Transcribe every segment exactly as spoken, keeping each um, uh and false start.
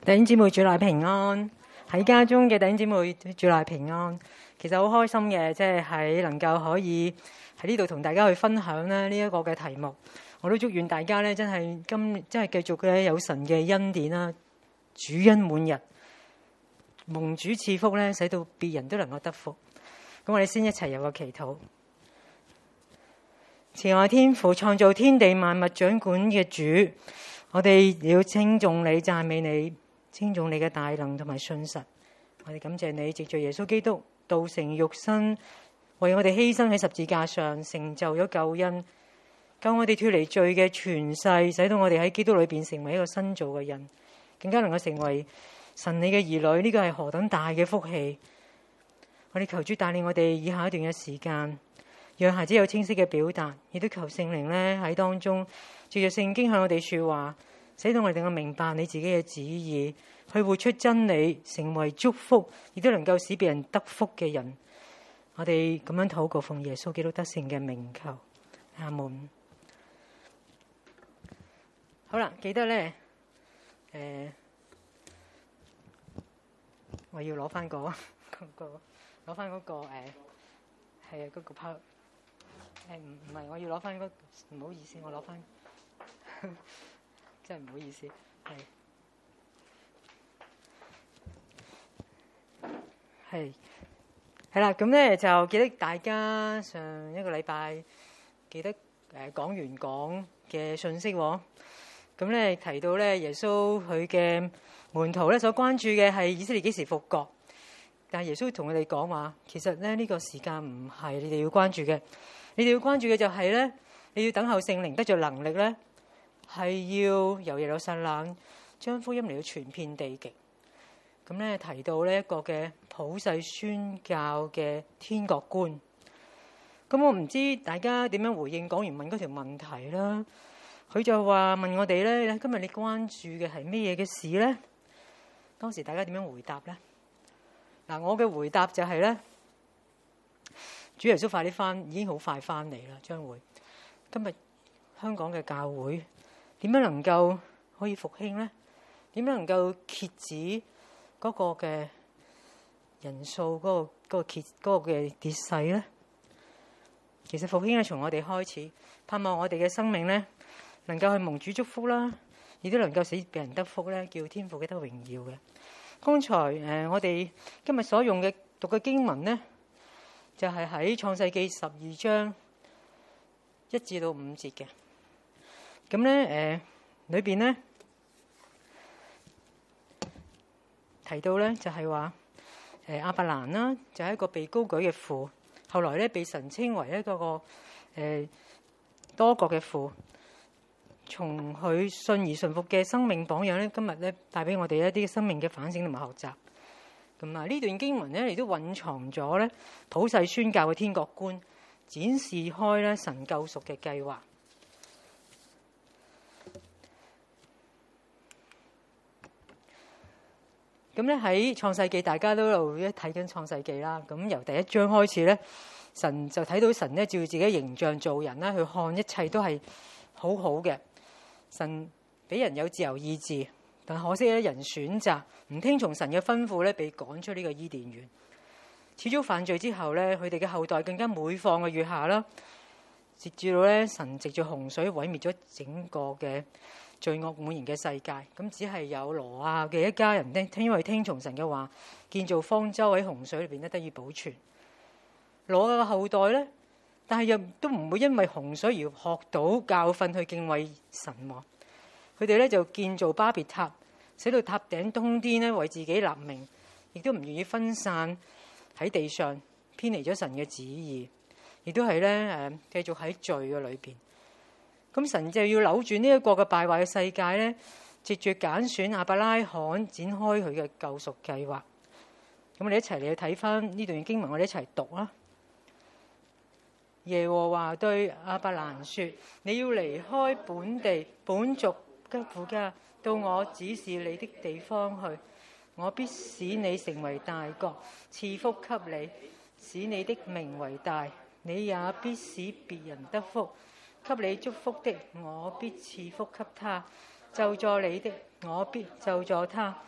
弟兄姊妹主內平安，喺家中嘅弟兄姊妹主內平安。其實好開心嘅，即係喺能夠可以喺呢度同大家去分享咧呢一個嘅題目。我都祝願大家咧真係今真係繼續嘅有神嘅恩典啦，主恩滿溢，蒙主賜福咧，使到別人都能夠得福。咁我哋先一齊有個祈禱。慈愛天父，創造天地萬物掌管嘅主，我哋要稱頌你、讚美你。稱頌你嘅大能同埋信實，我哋感謝你藉着耶穌基督道成肉身，為我哋犧牲喺十字架上，成就咗救恩，救我哋脫離罪嘅權勢，使到我哋喺基督裏邊成為一個新造嘅人，更加能夠成為神你嘅兒女。呢個係何等大嘅福氣！我哋求主帶領我哋以下一段嘅時間，讓孩子有清晰嘅表達，亦都求聖靈呢喺當中藉着聖經向我哋說話，使到我哋能夠明白你自己嘅旨意，去活出真理，成為祝福，亦都能夠使別人得福嘅人。我哋咁樣禱告，奉耶穌基督得勝嘅名求，阿門。好啦，記得咧，誒、呃，我要攞翻、嗰個、嗰個，攞翻嗰個誒，係啊，嗰個 power，誒唔唔係，我要攞翻嗰，唔好意思，我攞翻。真係唔好意思，係係係啦，咁咧就記得大家上一個禮拜記得誒講完講嘅信息喎，咁咧提到咧耶穌佢嘅門徒咧所關注嘅係以色列幾時復國，但係耶穌同佢哋講話，其實咧呢個時間唔係你哋要關注嘅，你哋要關注嘅就係咧你要等候聖靈得着能力咧。係要由耶路撒冷將福音嚟到傳遍地極，咁咧提到呢一個嘅普世宣教嘅天國觀。咁我唔知大家點樣回應講完問嗰條問題啦。佢就話問我哋咧，今日你關注嘅係咩嘢嘅事咧？當時大家點樣回答咧？嗱，我嘅回答就係咧，主耶穌快啲翻，已經好快翻嚟啦，將會今日香港嘅教會。點樣能夠可以復興呢？點樣能夠遏止嗰個嘅人數嗰、嗰個嗰、嗰個揭嗰、嗰個嘅跌勢呢？其實復興係從我哋開始，盼望我哋嘅生命呢能夠去蒙主祝福啦，亦都能夠使別人得福咧，叫天父嘅得榮耀嘅。剛才誒、呃、我哋今日所用嘅讀嘅經文呢，就係喺創世記十二章一至到五節嘅。咁咧，誒裏邊咧提到咧，就係話誒亞伯蘭啦，就係一個被高舉嘅父，後來咧被神稱為一個個誒、呃、多國嘅父。從佢信而順服嘅生命榜樣咧，今日咧帶俾我哋一啲生命嘅反省同埋學習。咁啊，呢段經文咧亦都蘊藏咗咧普世宣教嘅天國觀，展示開咧神救贖嘅計劃。咁咧喺創世記，大家都喺度一睇緊創世記啦。咁由第一章開始咧，神就睇到神咧照自己形象做人啦，去看一切都係好好嘅。神俾人有自由意志，但可惜咧人選擇唔聽從神嘅吩咐咧，被趕出呢個伊甸園。始終犯罪之後咧，佢哋嘅後代更加每況嘅愈下啦，直至到咧神藉住洪水毀滅咗整個嘅罪惡滿盈嘅世界，咁只係有挪亞嘅一家人咧，因為聽從神嘅話，建造方舟喺洪水裏邊咧得以保存。挪亞嘅後代咧，但係又都唔會因為洪水而學到教訓去敬畏神。佢哋咧就建造巴別塔，使到塔頂通天咧為自己立名，亦都唔願意分散喺地上，偏離咗神嘅旨意，亦都係咧誒繼續喺罪嘅裏邊。咁神就要扭轉呢一個嘅敗壞嘅世界咧，藉住揀選亞伯拉罕展開佢嘅救贖計劃。咁我哋一齊嚟去睇翻呢段經文，我哋一齊讀啦。耶和華對亞伯蘭說：你要離開本地本族吉父家，到我指示你的地方去。我必使你成為大國，賜福給你，使你的名為大。你也必使別人得福。給你祝福的，我必賜福給他；咒詛你的，我必咒詛他。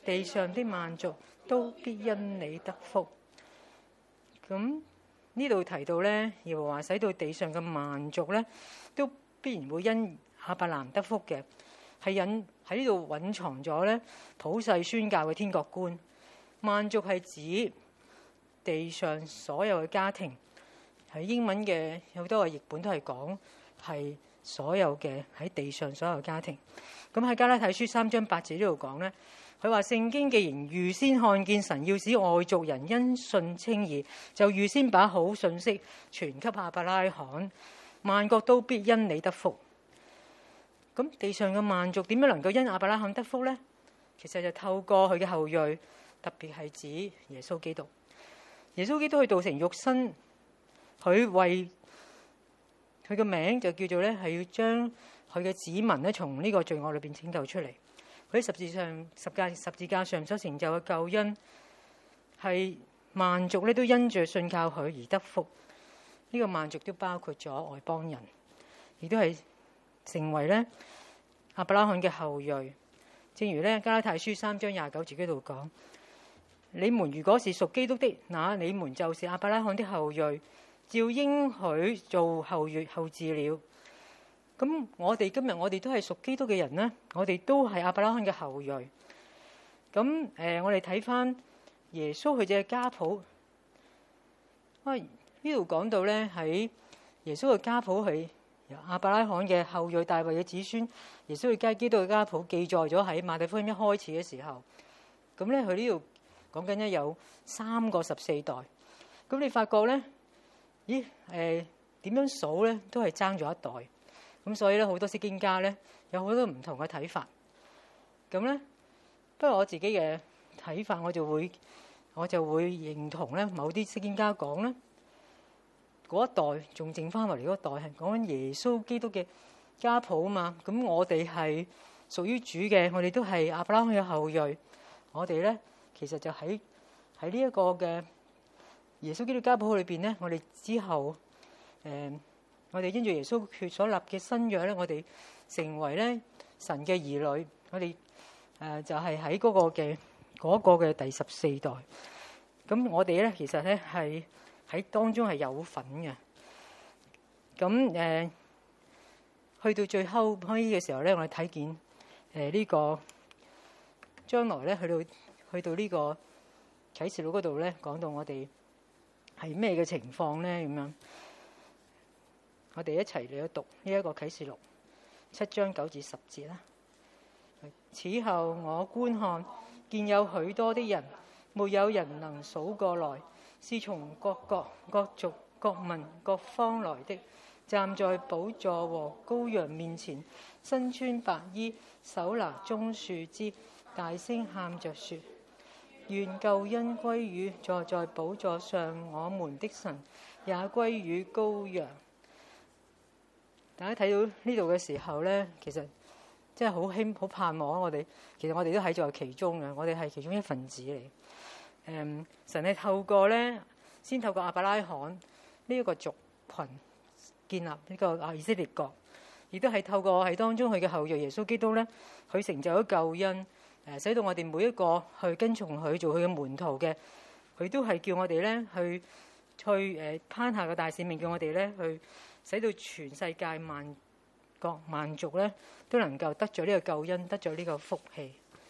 地上的萬族都必因你得福。咁呢度提到咧，耶和華使到地上嘅萬族咧，都必然會因亞伯蘭得福嘅，係隱喺呢度隱藏咗咧普世宣教嘅天國觀。萬族係指地上所有嘅家庭，喺英文嘅有好多個譯本都係講係所有嘅喺地上所有家庭。咁喺加拉太書三章八節呢度講咧，佢話聖經既然預先看見神要使外族人因信稱義，就預先把好信息傳給亞伯拉罕，萬國都必因你得福。咁地上嘅萬族點樣能夠因亞伯拉罕得福呢？其實就透過佢嘅後裔，特別係指耶穌基督。耶穌基督佢道成肉身，佢為佢嘅名就叫做咧，係要將佢嘅子民咧從呢個罪惡裏邊拯救出嚟。佢喺十字上十架十字架上所成就嘅救恩，係萬族咧都因着信靠佢而得福。呢、這個萬族都包括咗外邦人，亦都係成為咧亞伯拉罕嘅後裔。正如咧加拉太書三章廿九節嗰度講：你們如果是屬基督的，那你們就是亞伯拉罕的後裔，照應許做後裔後嗣了。咁我哋今日我哋都係屬基督嘅人呢，我哋都係亞伯拉罕嘅後裔。咁誒、呃，我哋睇翻耶穌佢嘅家譜，啊呢度講到咧喺耶穌嘅家譜係由亞伯拉罕嘅後裔大衛嘅子孫。耶穌嘅基督嘅家譜記載咗喺馬太福音一開始嘅時候。咁咧佢呢度講緊咧有三個十四代。咁你發覺咧，咦誒點樣數咧都係爭咗一代。咁所以咧，好多釋經家咧有好多唔同嘅睇法。咁咧，不過我自己嘅睇法，我就會我就會認同咧，某啲釋經家講咧，嗰一代仲剩翻落嚟嗰代係講緊耶穌基督嘅家譜啊嘛。咁我哋係屬於主嘅，我哋都係亞伯拉罕嘅後裔。我哋咧其實就喺喺呢一個嘅耶穌基督家譜裏邊咧，我哋之後誒。呃我哋因住耶穌血所立嘅新約咧，我哋成為咧神嘅兒女。我哋誒、呃、就係喺嗰個嘅嗰個嘅第十四代。咁我哋咧其實咧係喺當中係有份嘅。咁誒、呃、去到最後尾嘅時候咧，我哋睇見誒呢、呃這個將來咧去到去到呢個啟示錄嗰度咧，講到我哋係咩嘅情況咧咁樣。我哋一齊嚟讀呢一個啟示錄七章九至十節啦。此後我觀看，見有許多的人，沒有人能數過來，是從各國、各族、各民、各方來的，站在寶座和羔羊面前，身穿白衣，手拿棕樹枝，大聲喊着說：願救恩歸於坐在寶座上我們的神，也歸於羔羊。大家睇到呢度嘅時候咧，其實真係好希好盼望我哋。其實我哋都喺在其中嘅，我哋係其中一份子嚟。誒、嗯，神係透過咧，先透過亞伯拉罕呢一個族群建立呢個啊以色列國，亦都係透過喺當中佢嘅後裔耶穌基督咧，佢成就咗救恩，誒使到我哋每一個去跟從佢做佢嘅門徒嘅，佢都係叫我哋咧去去誒攀下個大使命，叫我哋咧去。使到全世界萬國萬族咧都能夠得咗呢個救恩，得咗呢個福氣。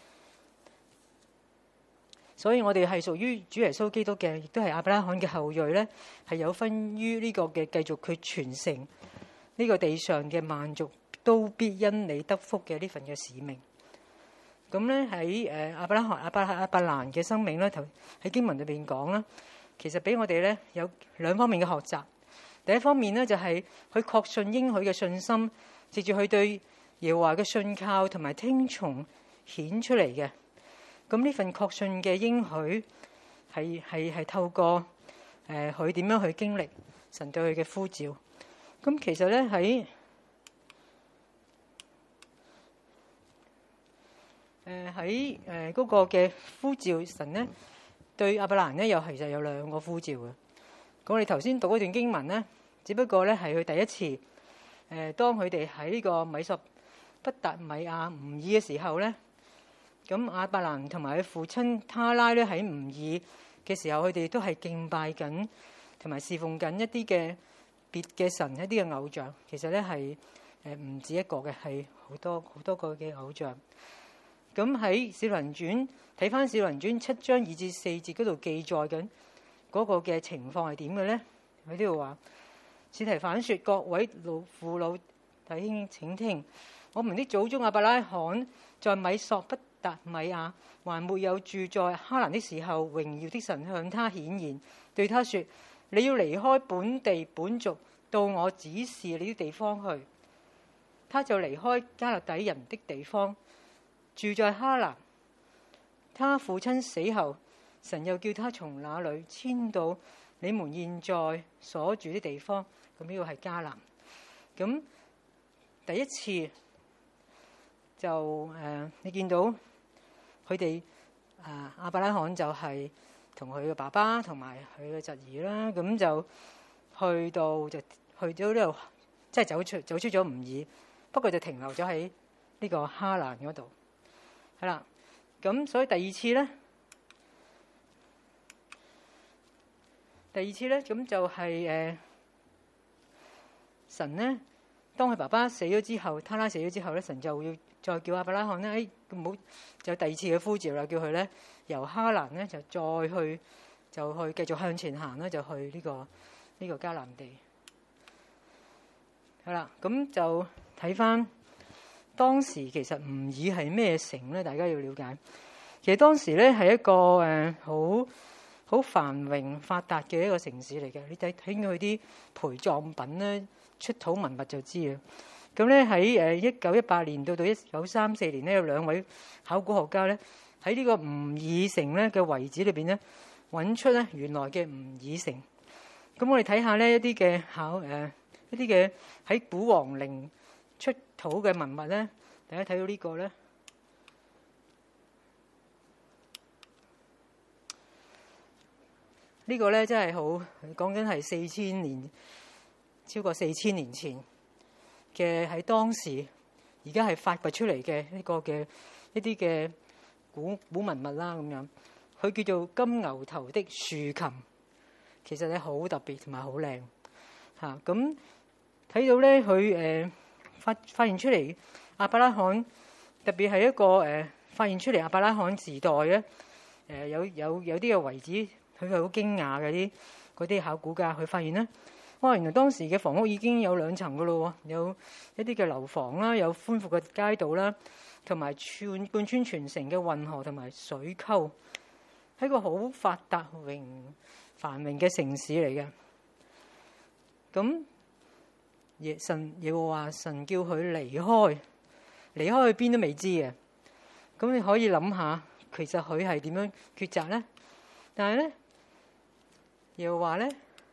所以我哋係屬於主耶穌基督嘅，亦都係亞伯拉罕嘅後裔咧，係有分於呢個嘅繼續佢傳承呢個地上嘅萬族都必因你得福嘅呢份嘅使命。咁咧喺誒亞伯拉罕亞伯亞伯蘭嘅生命咧，頭喺經文裏邊講啦，其實俾我哋咧有兩方面嘅學習。第一方面咧，就係佢確信應許嘅信心，藉住佢對耶和華嘅信靠同埋聽從顯出嚟嘅。咁呢份確信嘅應許係係係透過誒佢點樣去經歷神對佢嘅呼召。咁其實咧喺誒喺誒嗰個嘅呼召，神咧對亞伯蘭咧又其實有兩個呼召嘅。咁我哋頭先讀嗰段經文咧，只不過咧係佢第一次，誒當佢哋喺呢個米索不達米亞吾珥嘅時候咧， 咁亞伯蘭同埋佢父親他拉咧喺吾珥嘅時候，佢哋都係敬拜緊同埋侍奉緊一啲嘅別嘅神，一啲嘅偶像。其實咧係誒唔止一個嘅，係好多好多個嘅偶像。咁喺《使徒行傳》睇翻《使徒行傳》七章二至四節嗰度記載緊嗰個嘅情況係點嘅咧？喺呢度話，司提反說：各位老父老弟兄請聽，我們的祖宗亞伯拉罕在米索不達米亞還沒有住在哈蘭的時候，榮耀的神向他顯現，對他說：你要離開本地本族，到我指示你的地方去。他就離開迦勒底人的地方，住在哈蘭。他父親死後，神又叫他從那裏遷到你們現在所住的地方。咁呢個係迦南。咁第一次就誒、呃，你見到佢哋啊，亞伯拉罕就係同佢嘅爸爸同埋佢嘅侄兒啦。咁就去到就去到呢度，即係走出走出咗吾珥，不過就停留咗喺呢個哈蘭嗰度。係啦，咁所以第二次咧，第二次咧，咁就係、是、誒、呃、神咧，當佢爸爸死咗之後，他拉死咗之後咧，神就要再叫亞伯拉罕咧，誒唔好就第二次嘅呼召啦，叫佢咧由哈蘭咧就再去就去繼續向前行啦，就去呢、這個呢、這個迦南地。係啦，咁就睇翻。當時其實吾珥係咩城咧？大家要了解。其實當時咧係一個誒好好繁榮發達嘅一個城市嚟嘅。你睇睇佢啲陪葬品咧、出土文物就知啦。咁咧喺誒一九一八年到到一九三四年咧，有兩位考古學家咧喺呢個吾珥城咧嘅遺址裏邊咧揾出咧原來嘅吾珥城。咁我哋睇下呢一啲嘅考誒一啲嘅喺古王陵出土嘅文物咧，大家睇到呢個咧，呢個咧真係好講緊係四千年，超過四千年前嘅喺當時，而家係發掘出嚟嘅呢個嘅一啲嘅古古文物啦咁樣。佢叫做金牛頭的豎琴，其實咧好特別同埋好靚嚇。咁睇到咧佢誒。發發現出嚟亞伯拉罕，特別係一個誒、呃、發現出嚟亞伯拉罕時代咧，誒、呃、有有有啲嘅遺址，佢係好驚訝嘅啲嗰啲考古家，佢發現咧，哇！原來當時嘅房屋已經有兩層噶咯喎，有一啲嘅樓房啦，有寬闊嘅街道啦，同埋串貫穿全城嘅運河同埋水溝，係一個好發達榮繁榮嘅城市嚟嘅。咁耶神耶和華神叫佢離開，離開去邊都未知嘅。咁你可以諗下，其實佢係點樣抉擇咧？但係咧，耶和華咧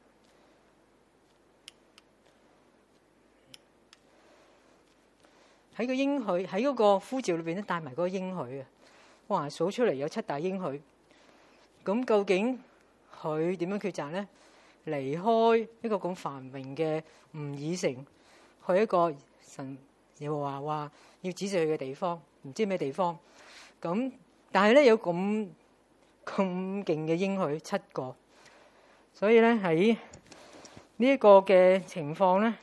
喺個應許喺嗰個呼召裏邊咧，帶埋嗰個應許啊！哇，數出嚟有七大應許。咁究竟佢點樣抉擇咧？離開一個咁繁榮嘅吾珥城，去一個神耶和華話要指示佢嘅地方，唔知咩地方。咁但係咧有咁咁勁嘅應許七個，所以咧喺呢一個嘅情況咧，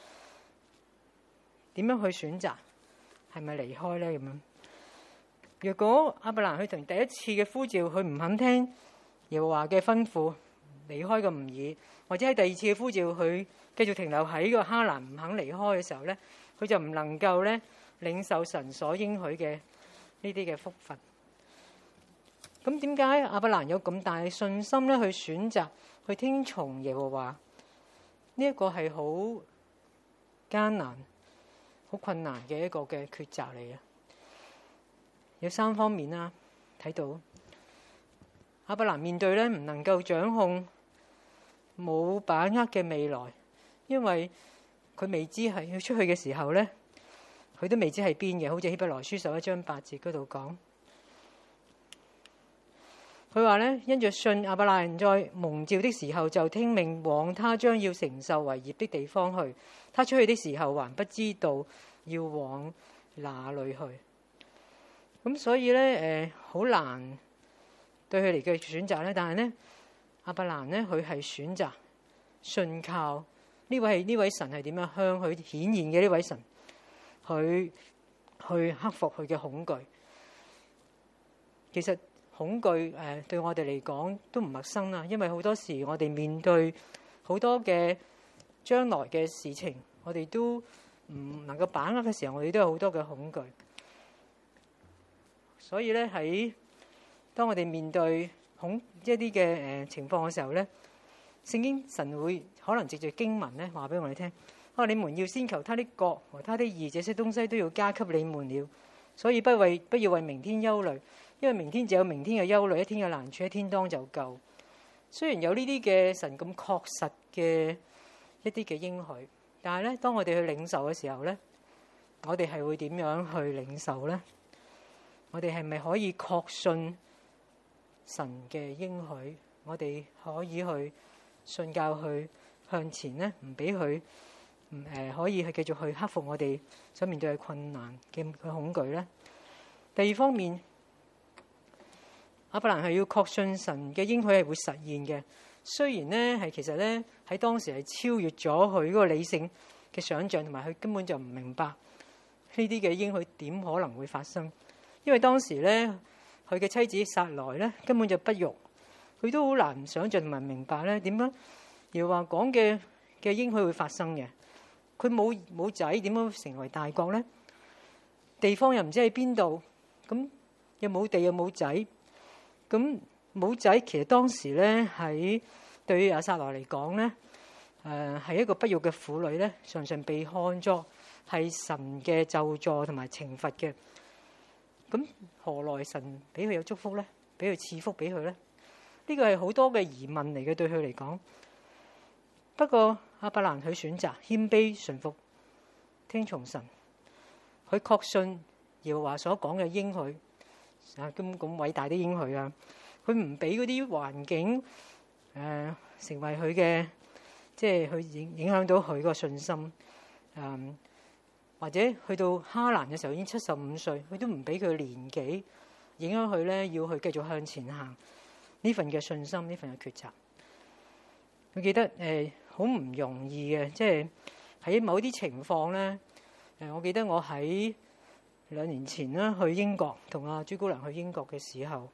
點樣去選擇係咪離開咧？咁樣，如果亞伯蘭去同第一次嘅呼召，佢唔肯聽耶和華嘅吩咐，離開個吾珥，或者喺第二次嘅呼召，佢繼續停留喺個哈蘭唔肯離開嘅時候咧，佢就唔能夠咧領受神所應許嘅呢啲嘅福分。咁點解亞伯蘭有咁大嘅信心咧？去選擇去聽從耶和華呢一個係好艱難、好困難嘅一個嘅抉擇嚟嘅。有三方面啦，睇到亞伯蘭面對咧唔能夠掌控、冇把握嘅未來，因為佢未知係要出去嘅時候咧，佢都未知係邊嘅。好似希伯來書十一章八節嗰度講，佢話咧，因着信亞伯蘭在蒙召的時候就聽命往他將要承受為業的地方去，他出去的時候還不知道要往哪裏去。 咁所以咧誒好難對佢嚟嘅選擇咧。但係咧亞伯蘭咧佢係選擇信靠呢位係呢位神係點樣向佢顯現嘅呢位神，佢去克服佢嘅恐懼。其實恐懼誒對我哋嚟講都唔陌生啦，因為好多時我哋面對好多嘅將來嘅事情，我哋都唔能夠把握嘅時候，我哋都有好多嘅恐懼。所以咧喺當我哋面對恐一啲嘅誒情況嘅時候咧，聖經神會可能藉住經文咧話俾我哋聽：啊，你們要先求他的國和他的義，這些東西都要加給你們了。所以不為不要為明天憂慮，因為明天就有明天嘅憂慮，一天嘅難處一天當就夠。雖然有呢啲嘅神咁確實嘅一啲嘅應許，但係咧當我哋去領受嘅時候咧，我哋係會點樣去領受咧？我哋係咪可以確信神嘅應許？我哋可以去信教去向前咧，唔俾佢唔誒可以去繼續去克服我哋所面對嘅困難嘅恐懼咧。第二方面，亞伯蘭係要確信神嘅應許係會實現嘅。雖然咧係其實咧喺當時係超越咗佢嗰個理性嘅想像，同埋佢根本就唔明白呢啲嘅應許點可能會發生。因為當時咧，佢嘅妻子撒萊咧根本就不育，佢都好難想像同埋明白咧點樣要話講嘅嘅應許會發生嘅。佢冇冇仔，點樣成為大國咧？地方又唔知喺邊度，咁又冇地又冇仔，咁冇仔其實當時咧喺對於阿撒萊嚟講咧，誒、呃、係一個不育嘅婦女咧，常常被看作係神嘅咒詛同埋懲罰嘅。咁何來神俾佢有祝福咧？俾佢賜福俾佢咧？呢個係好多嘅疑問嚟嘅，對佢嚟講。不過亞伯蘭佢選擇謙卑順服，聽從神。佢確信耶和華所講嘅應許啊，咁咁偉大啲應許啊！佢唔俾嗰啲環境誒、呃、成為佢嘅，即係去影影響到佢個信心。誒、呃。或者去到哈蘭嘅時候已經七十五歲，佢都唔俾佢年紀影響佢咧，要去繼續向前行呢份嘅信心，呢份嘅抉擇。佢記得誒好唔容易嘅，即係喺某啲情況咧誒，我記得我喺兩年前啦去英國同阿朱姑娘去英國嘅時候，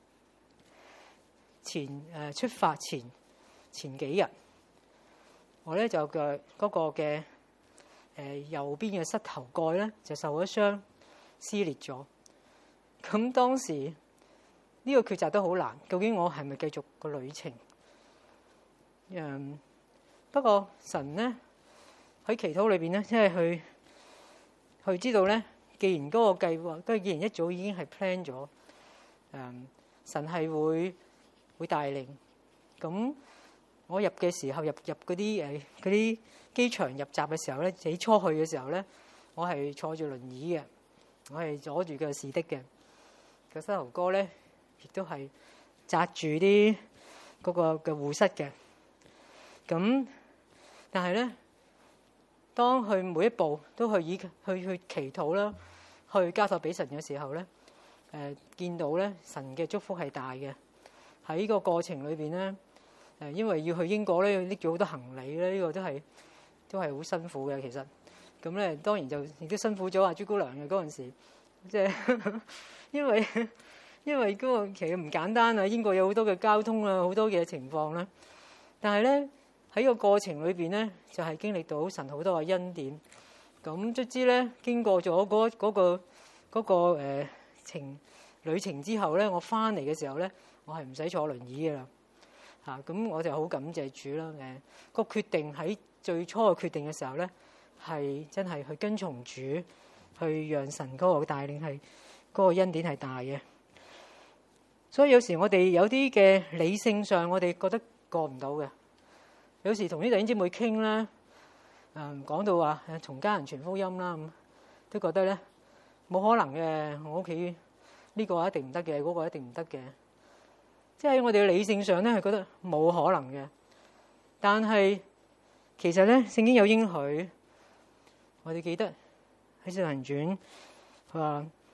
前誒、呃、出發前前幾日，我咧就嘅嗰個嘅。誒右邊嘅膝頭蓋咧就受咗傷，撕裂咗。咁當時呢個抉擇都好難，究竟我係咪繼續個旅程？嗯，不過神咧喺祈禱裏邊咧，即係去去知道咧，既然嗰個計劃都係既然一早已經係 plan 咗，誒神係會會帶領。咁我入嘅時候入入嗰啲誒嗰啲。機場入閘嘅時候咧，起初去嘅時候咧，我係坐住輪椅嘅，我係阻住個士的嘅，個膝頭哥咧亦都係紮住啲嗰個嘅護膝嘅。咁但係咧，當佢每一步都去以去去祈禱啦，去交託俾神嘅時候咧，誒、呃、見到咧神嘅祝福係大嘅。喺呢個過程裏邊咧，誒因為要去英國咧，要拎住好多行李咧，呢、這個都係。都係好辛苦嘅，其實咁咧，當然就亦都辛苦咗阿朱姑娘嘅嗰陣時，即係因為因為嗰個其實唔簡單啊。英國有好多嘅交通啊，好多嘅情況啦。但係咧喺個過程裏邊咧，就係經歷到神好多嘅恩典。咁卒之咧，經過咗嗰嗰個嗰個誒程旅程之後咧，我翻嚟嘅時候咧，我係唔使坐輪椅嘅啦。嚇咁我就好感謝主啦。誒個決定喺最初嘅決定嘅時候咧，係真係去跟從主，去讓神嗰個帶領係嗰個恩典係大嘅。所以有時我哋有啲嘅理性上，我哋覺得過唔到嘅。有時同啲弟兄姊妹傾啦，誒講到話誒從家人傳福音啦，咁都覺得咧冇可能嘅。我屋企呢個一定唔得嘅，嗰個一定唔得嘅。即係喺我哋嘅理性上咧，係覺得冇可能嘅。但係其實咧，聖經有應許，我哋記得喺《使徒行傳》佢話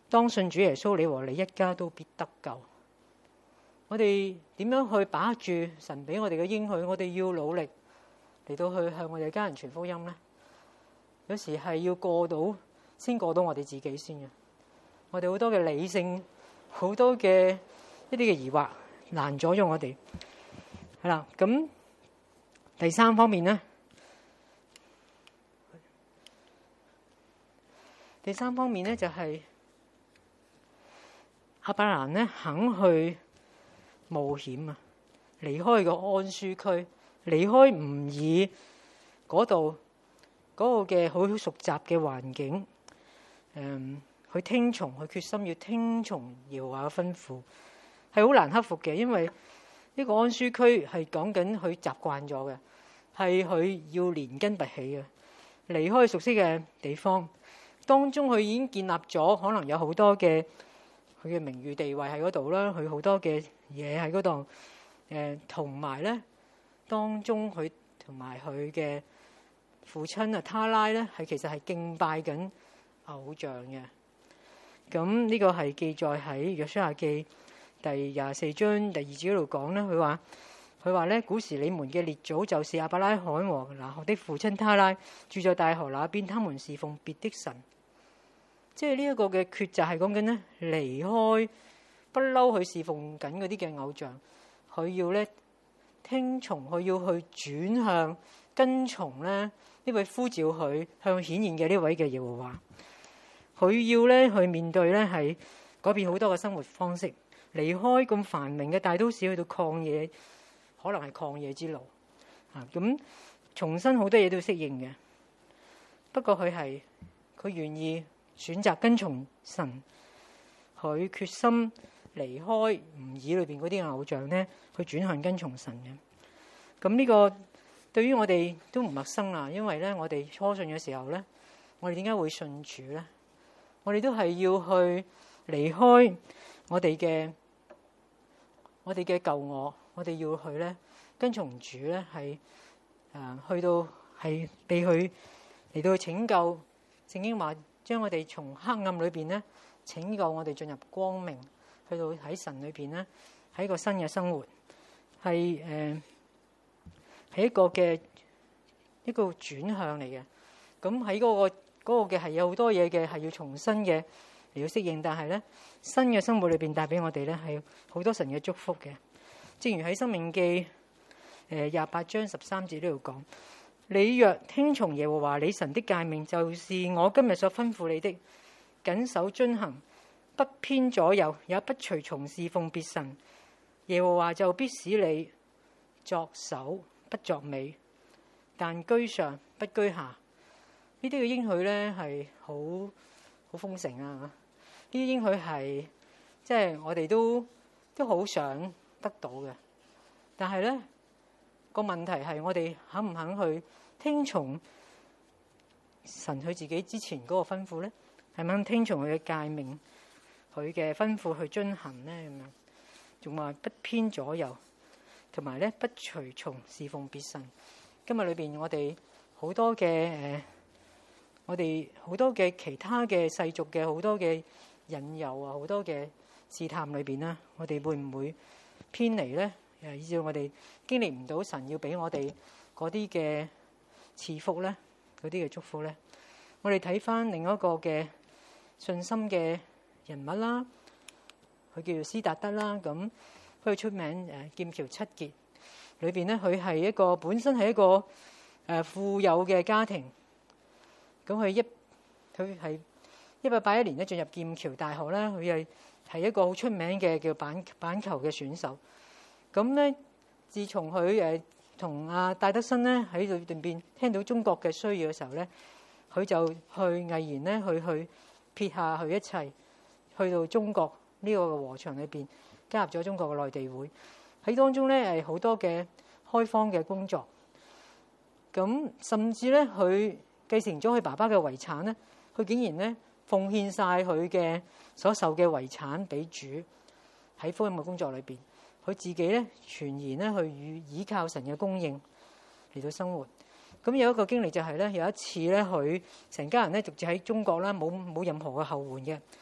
當信主耶穌，你和你一家都必得救。我哋點樣去把握住神俾我哋嘅應許？我哋要努力嚟到去向我哋家人傳福音呢。有時係要過到先過到我哋自己先嘅。我哋好多嘅理性，好多嘅一啲嘅疑惑，難阻咗我哋。係啦，咁第三方面呢，第三方面呢就係亞伯蘭呢肯去冒險啊，離開個安舒區，離開吾珥嗰度嗰個嘅好熟習嘅環境，誒，去聽從，去決心要聽從耶和華嘅吩咐，係好難克服嘅，因為呢個安舒區係講緊佢習慣咗嘅，係佢要連根拔起嘅，離開熟悉嘅地方，當中佢已經建立咗可能有好多嘅佢嘅名譽地位喺嗰度啦，佢好多嘅嘢喺嗰度，誒，同埋咧當中佢同埋佢嘅父親啊他拉咧係其實係敬拜緊偶像嘅。咁呢個係記載喺約書亞記第廿四章第二節嗰度講咧，佢話佢話咧，古時你們嘅列祖就是亞伯拉罕和拿鶴的父親他拉，住在大河那邊，他們侍奉別的神。即係呢一個嘅抉擇係講緊咧，離開不嬲去侍奉緊嗰啲嘅偶像，佢要咧聽從，佢要去轉向跟從咧呢位呼召佢向顯現嘅呢位嘅耶和華。佢要咧去面對咧係改變好多嘅生活方式，離開咁繁榮嘅大都市，去到曠野，可能係曠野之路啊！咁重新好多嘢都要適應嘅。不過佢係佢願意選擇跟從神，佢決心離開吾珥裏邊嗰啲偶像咧，去轉向跟從神嘅。咁呢個對於我哋都唔陌生啦，因為咧我哋初信嘅時候咧，我哋點解會信主咧？我哋都係要去離開我哋嘅我哋嘅舊我，我哋要去咧跟從主咧，係誒去到係被佢嚟到去拯救。聖經話將我哋從黑暗裏邊咧拯救我哋進入光明，去到喺神裏邊咧喺一個新嘅生活，係誒係一個嘅一個轉向嚟嘅。咁喺嗰個。嗰個嘅係有好多嘢嘅係要重新嘅嚟到適應，但係咧新嘅生活裏邊帶俾我哋咧係好多神嘅祝福嘅。正如喺申命記誒廿八章十三節呢度講：你若聽從耶和華你神的誡命，就是我今日所吩咐你的，謹守遵行，不偏左右，也不隨從侍奉別神，耶和華就必使你作首不作尾，但居上不居下。呢啲嘅應許咧係好好豐盛啊！呢啲應許係即係我哋都都好想得到嘅，但係咧個問題係我哋肯唔肯去聽從神佢自己之前嗰個吩咐咧？係咪肯聽從佢嘅誡命、佢嘅吩咐去遵行咧？咁樣仲話不偏左右，同埋咧不隨從侍奉別神。今日裏邊我哋好多嘅誒。我哋好多嘅其他嘅世俗嘅好多嘅引誘啊，好多嘅試探裏邊啦，我哋會唔會偏離咧？誒，以致我哋經歷唔到神要俾我哋嗰啲嘅賜福咧，嗰啲嘅祝福咧？我哋睇翻另一個嘅信心嘅人物啦，佢叫做斯達德啦。咁佢出名誒劍橋七傑裏邊咧，佢係一個本身係一個誒富有嘅家庭。咁佢一佢係一八八一年咧進入劍橋大學啦，佢係係一個好出名嘅叫板板球嘅選手。咁咧，自從佢誒同阿戴德生咧喺裏邊聽到中國嘅需要嘅時候咧，佢就去毅然咧去去撇下佢一切，去到中國呢個禾場裏邊加入咗中國嘅內地會，喺當中咧係好多嘅開荒嘅工作。咁甚至咧佢繼承咗佢爸爸嘅遺產咧，佢竟然咧奉獻晒佢嘅所受嘅遺產俾主。喺福音嘅工作裏邊，佢自己咧全然咧去與倚靠神嘅供應嚟到生活。咁有一個經歷就係咧，有一次咧佢成家人咧獨自喺中國啦，冇冇任何嘅後援嘅。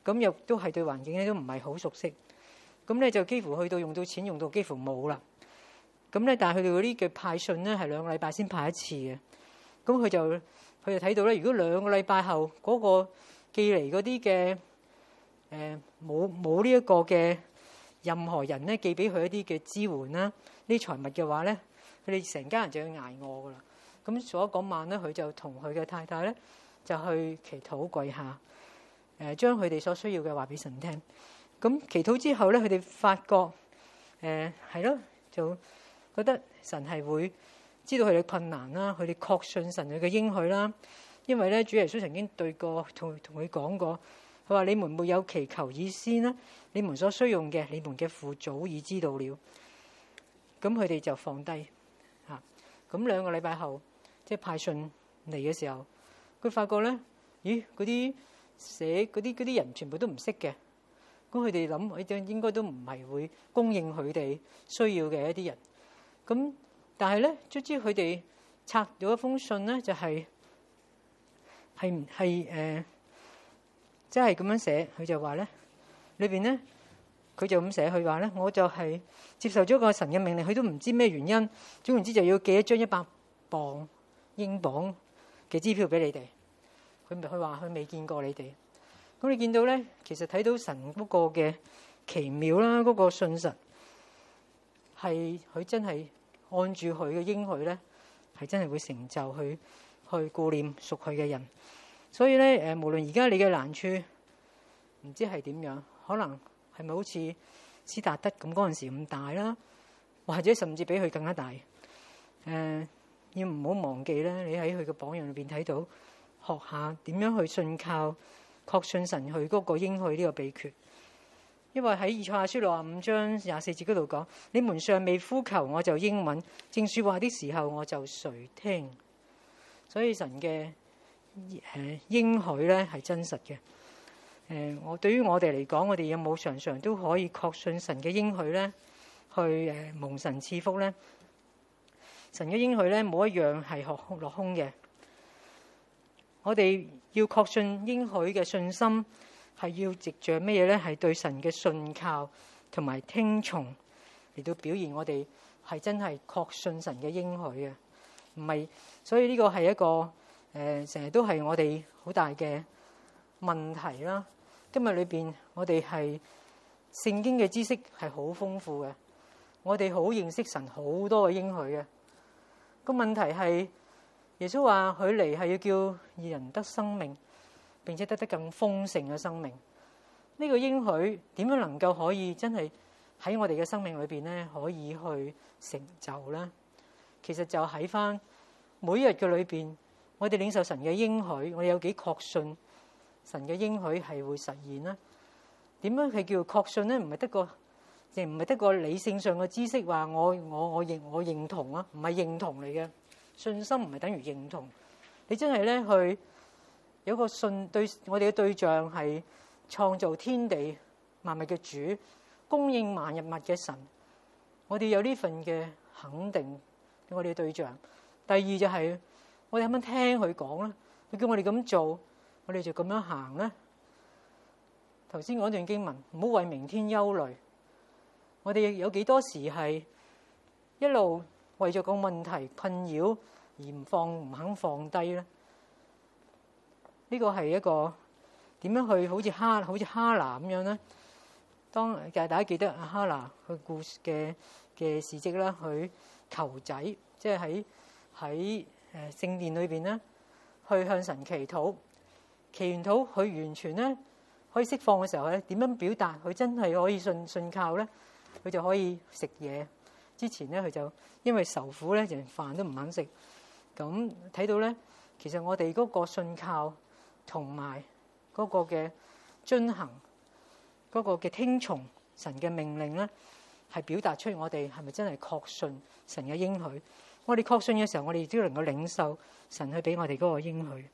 咁又都係對環境咧都唔係好熟悉，咁咧就幾乎去到用到錢用到幾乎冇啦。咁咧，但係佢哋嗰啲嘅派信咧係兩個禮拜先派一次嘅。咁佢就佢就睇到咧，如果兩個禮拜後嗰個寄嚟嗰啲嘅誒冇冇呢一個嘅任何人咧寄俾佢一啲嘅支援啦，呢啲財物嘅話咧，佢哋成家人就要捱餓噶啦。咁所以嗰晚咧，佢就同佢嘅太太咧就去祈禱跪下，誒將佢哋所需要嘅話俾神聽。咁祈禱之後咧，佢哋發覺誒係咯，就覺得神係會知道佢哋困難啦，佢哋確信神佢嘅應許啦。因為咧，主耶穌曾經對過同同佢講過，佢話：你們沒有祈求以先啦，你們所需用嘅，你們嘅父早已知道了。咁佢哋就放低嚇。咁兩個禮拜後，即係派信嚟嘅時候，佢發覺咧，咦？嗰啲寫嗰啲嗰啲人全部都唔識嘅。咁佢哋諗，佢哋應該都唔係會供應佢哋需要嘅一啲人。咁但係咧，卒之佢哋拆咗一封信咧，就係係唔係誒，即係咁樣寫。佢就話咧，裏邊咧，佢就咁寫，佢話咧，我就係接受咗個神嘅命令，佢都唔知咩原因，總言之就要寄一張一百磅英鎊嘅支票俾你哋。佢咪佢話佢未見過你哋。咁你見到咧，其實睇到神嗰個嘅奇妙啦，嗰個信實係佢真係按住佢嘅應許咧，係真係會成就去去顧念屬佢嘅人。所以咧，誒無論而家你嘅難處唔知係點樣，可能係咪好似斯達德咁嗰陣時咁大啦，或者甚至比佢更加大。誒要唔好忘記咧，你喺佢嘅榜樣裏邊睇到，學下點樣去信靠。確信神佢嗰個應許呢個秘訣，因為喺以賽亞書六十五章廿四節嗰度講：你們尚未呼求，我就應允；正說話的時候，我就垂聽。所以神嘅誒應許咧係真實嘅。誒，我對於我哋嚟講，我哋有冇常常都可以確信神嘅應許咧？去誒蒙神賜福咧？神嘅應許咧冇一樣係學落空嘅。我哋要確信應許嘅信心係要藉著乜嘢咧？係對神嘅信靠同埋聽從嚟到表現我哋係真係確信神嘅應許嘅，唔係。所以呢個係一個誒成日都係我哋好大嘅問題啦。今日裏邊我哋係聖經嘅知識係好豐富嘅，我哋好認識神好多嘅應許嘅。個問題係。耶穌話佢嚟係要叫義人得生命，並且得得更豐盛嘅生命。呢個應許點樣能夠可以真係喺我哋嘅生命裏邊咧，可以去成就咧？其實就喺翻每日嘅裏邊，我哋領受神嘅應許，我哋有幾確信神嘅應許係會實現咧？點樣係叫確信咧？唔係得個，亦唔係得個理性上嘅知識話我我我認我認同啊，唔係認同嚟嘅。信心唔係等於認同，你真係咧去有個信對我哋嘅對象係創造天地萬物嘅主，供應萬日物嘅神。我哋有呢份嘅肯定，我哋嘅對象。第二就係、是、我哋肯唔肯聽佢講咧？佢叫我哋咁做，我哋就咁樣行咧。頭先嗰段經文，唔好為明天憂慮。我哋有幾多時係一路為咗個問題困擾而唔放唔肯放低咧？呢個係一個點樣去好似哈好似哈拿咁樣咧？當大家記得阿哈拿佢故事嘅嘅事蹟啦，佢求仔，即係喺喺誒聖殿裏邊咧，去向神祈禱，祈完禱佢完全咧可以釋放嘅時候咧，點樣表達佢真係可以信信靠咧？佢就可以食嘢。之前咧，佢就因為受苦咧，連飯都唔肯食。咁睇到咧，其實我哋嗰個信靠同埋嗰個嘅遵行，嗰個嘅聽從神嘅命令咧，係表達出我哋係咪真係確信神嘅應許？我哋確信嘅時候，我哋亦都能夠領受神去俾我哋嗰個應許。